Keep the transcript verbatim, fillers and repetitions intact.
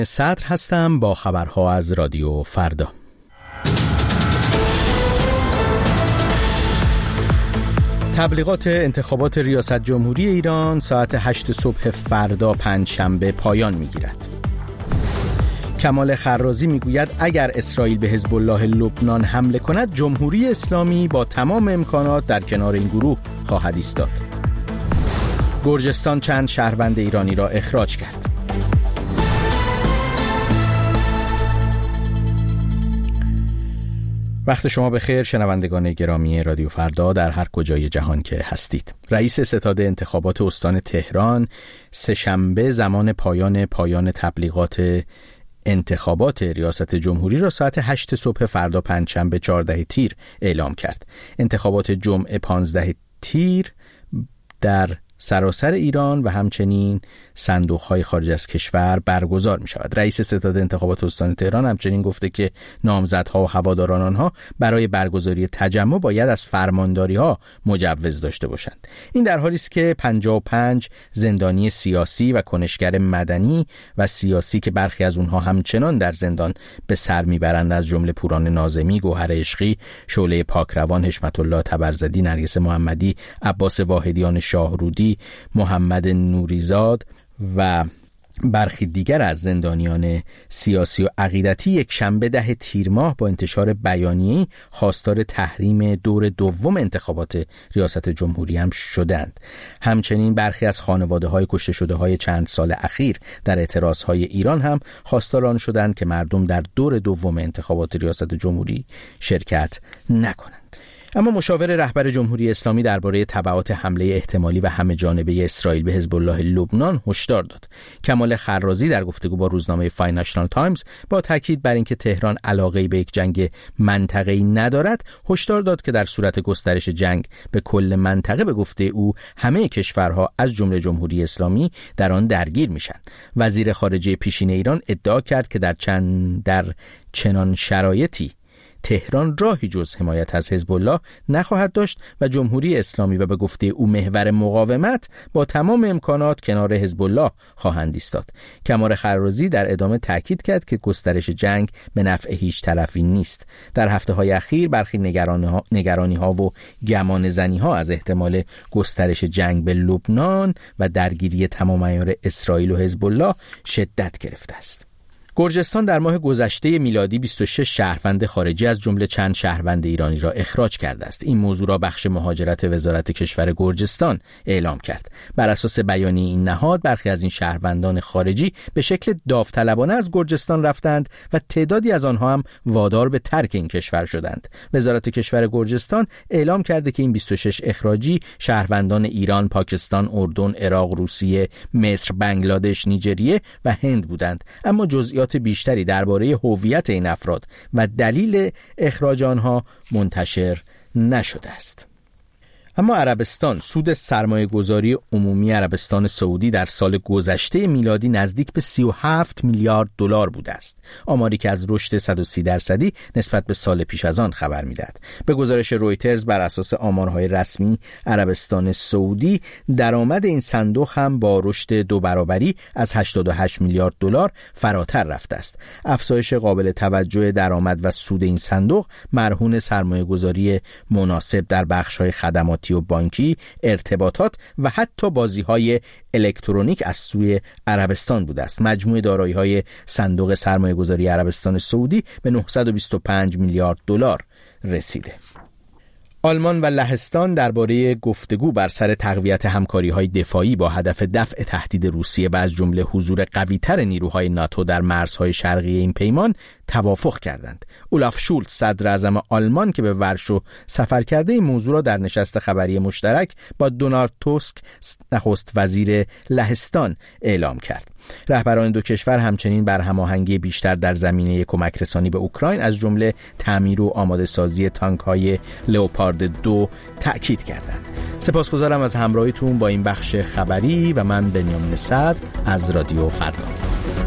صدر هستم با خبرها از رادیو فردا. تبلیغات انتخابات ریاست جمهوری ایران ساعت هشت صبح فردا پنجشنبه پایان می‌گیرد. کمال خرازی میگوید اگر اسرائیل به حزب الله لبنان حمله کند، جمهوری اسلامی با تمام امکانات در کنار این گروه خواهد ایستاد. گرجستان چند شهروند ایرانی را اخراج کرد. وقت شما بخیر شنوندگان گرامی رادیو فردا در هر کجای جهان که هستید. رئیس ستاد انتخابات استان تهران سه‌شنبه زمان پایان پایان تبلیغات انتخابات ریاست جمهوری را ساعت هشت صبح فردا پنجشنبه چهاردهم تیر اعلام کرد. انتخابات جمعه پانزدهم تیر در سراسر ایران و همچنین صندوق‌های خارج از کشور برگزار می‌شود. رئیس ستاد انتخابات استان تهران همچنین گفته که نامزدها و هواداران آنها برای برگزاری تجمع باید از فرمانداری‌ها مجوز داشته باشند. این در حالی است که پنجاه و پنج زندانی سیاسی و کنشگر مدنی و سیاسی که برخی از اونها همچنان در زندان به سر میبرند، از جمله پوران ناظمی، گوهر عشقی، شعله پاکروان، حشمت الله تبرزدی، نرگس محمدی، عباس واحدیان شاهرودی، محمد نوریزاد و برخی دیگر از زندانیان سیاسی و عقیدتی یک شنبه ده تیر ماه با انتشار بیانیه‌ای خواستار تحریم دور دوم انتخابات ریاست جمهوری هم شدند. همچنین برخی از خانواده‌های کشته شده‌های چند سال اخیر در اعتراض‌های ایران هم خواستار آن شدند که مردم در دور دوم انتخابات ریاست جمهوری شرکت نکنند. اما مشاور رهبر جمهوری اسلامی درباره تبعات حمله احتمالی و همه جانبه اسرائیل به حزب الله لبنان هشدار داد. کمال خرازی در گفتگو با روزنامه فاینانشال تایمز با تاکید بر اینکه تهران علاقه‌ای به یک جنگ منطقه‌ای ندارد، هشدار داد که در صورت گسترش جنگ به کل منطقه به گفته او همه کشورها از جمله جمهوری اسلامی در آن درگیر میشن. وزیر خارجه پیشین ایران ادعا کرد که در چند در چنان شرایطی تهران راهی جز حمایت از حزب الله نخواهد داشت و جمهوری اسلامی و به گفته او محور مقاومت با تمام امکانات کنار حزب الله خواهند ایستاد. کمال خرازی در ادامه تاکید کرد که گسترش جنگ به نفع هیچ طرفی نیست. در هفته‌های اخیر برخی نگرانی‌ها نگرانی‌ها و گمانه‌زنی‌ها از احتمال گسترش جنگ به لبنان و درگیری تمام عیار اسرائیل و حزب الله شدت گرفته است. گرجستان در ماه گذشته میلادی بیست و شش شهروند خارجی از جمله چند شهروند ایرانی را اخراج کرده است. این موضوع را بخش مهاجرت وزارت کشور گرجستان اعلام کرد. بر اساس بیانیه این نهاد، برخی از این شهروندان خارجی به شکل داوطلبانه از گرجستان رفتند و تعدادی از آنها هم وادار به ترک این کشور شدند. وزارت کشور گرجستان اعلام کرده که این بیست و شش اخراجی شهروندان ایران، پاکستان، اردن، عراق، روسیه، مصر، بنگلادش، نیجریه و هند بودند. اما جزئیات بیشتری درباره هویت این افراد و دلیل اخراج آنها منتشر نشده است. اما عربستان سود سرمایه گذاری عمومی عربستان سعودی در سال گذشته میلادی نزدیک به سی و هفت میلیارد دلار بوده است. آماری که از رشد صد و سی درصدی نسبت به سال پیش از آن خبر می‌دهد. به گزارش رویترز بر اساس آمارهای رسمی عربستان سعودی، درآمد این صندوق هم با رشد دو برابری از هشتاد و هشت میلیارد دلار فراتر رفته است. افزایش قابل توجه درآمد و سود این صندوق مرهون سرمایه گذاری مناسب در بخش‌های خدمات و بانکی، ارتباطات و حتی بازی‌های الکترونیک از سوی عربستان بوده است. مجموع دارایی‌های صندوق سرمایه‌گذاری عربستان سعودی به نهصد و بیست و پنج میلیارد دلار رسیده. آلمان و لهستان درباره گفتگو بر سر تقویت همکاری‌های دفاعی با هدف دفع تهدید روسیه و از جمله حضور قوی‌تر نیروهای ناتو در مرزهای شرقی این پیمان توافق کردند. اولاف شولتز صدر اعظم آلمان که به ورشو سفر کرده، این موضوع را در نشست خبری مشترک با دونالد توسک نخست وزیر لهستان اعلام کرد. رهبران دو کشور همچنین بر هماهنگی بیشتر در زمینه کمک رسانی به اوکراین از جمله تعمیر و آماده سازی تانک‌های لئوپارد دو تأکید کردند. سپاسگزارم از همراهیتون با این بخش خبری و من بنیامین صدر از رادیو فردا.